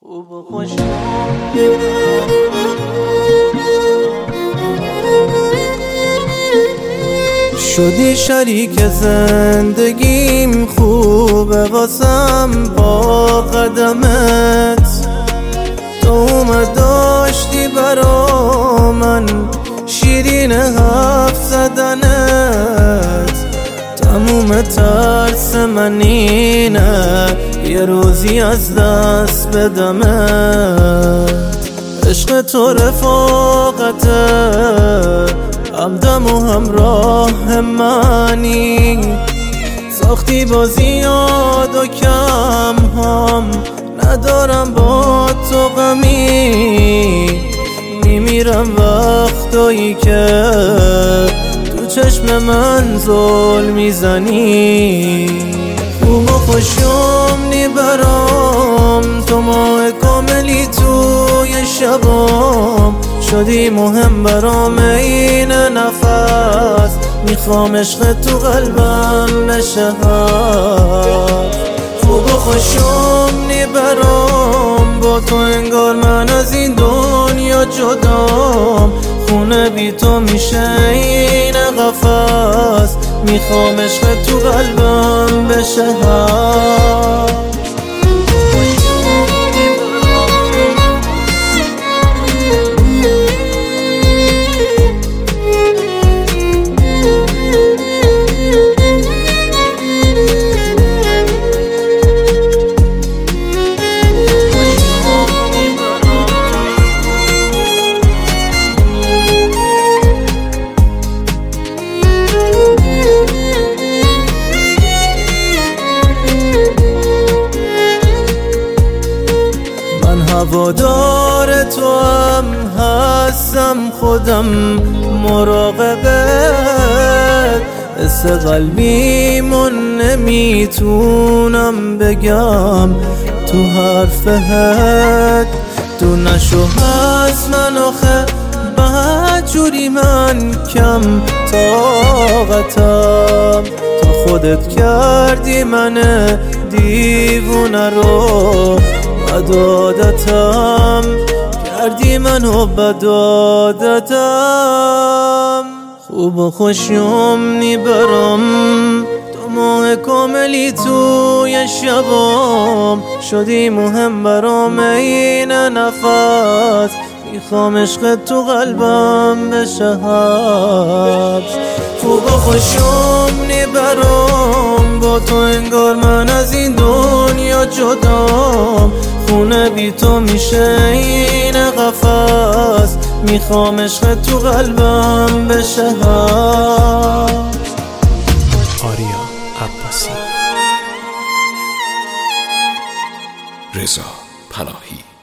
خوب و خوش شدی شریک زندگیم، خوبه واسم با قدمت. تو داشتی برا من شیرین حرف زدنت. تموم ترس من اینه یه روزی از دست بدمت. عشق تو رفاقته، همدم و همراه منی. ساختی با زیاد و کم هم ندارم با تو غمی. میمیرم وقتایی که تو چشم من زل میزنی. خوب و خوشم برام تو ماه کاملی توی شبام. شدی مهم برام این نفس، میخوام عشق تو قلبم بشه. خوب و خوشم برام با تو انگار من از این دنیا جدام. خونه بی تو میشه این قفس، میخوام عشق تو قلبم بشه. هوادار تو هم هستم، خودم مراقبت. حس قلبیمون نمیتونم بگم تو حرفت. تو نشو از من آخه بدجوری، من کم طاقتم. تو خودت کردی من دیوونه رو بدادتم، کردی منو بدادتم. خوب و خوشم برام تو ماه کاملی توی شبام. شدی مهم برام این نفس، میخوام عشق تو قلبم بشه. خوب و خوشم برام با تو انگار من از این دنیا جدام. خونه بی تو میشه این قفس، میخوام عشق تو قلبم بشه. آریا عباسی، رضا پناهی.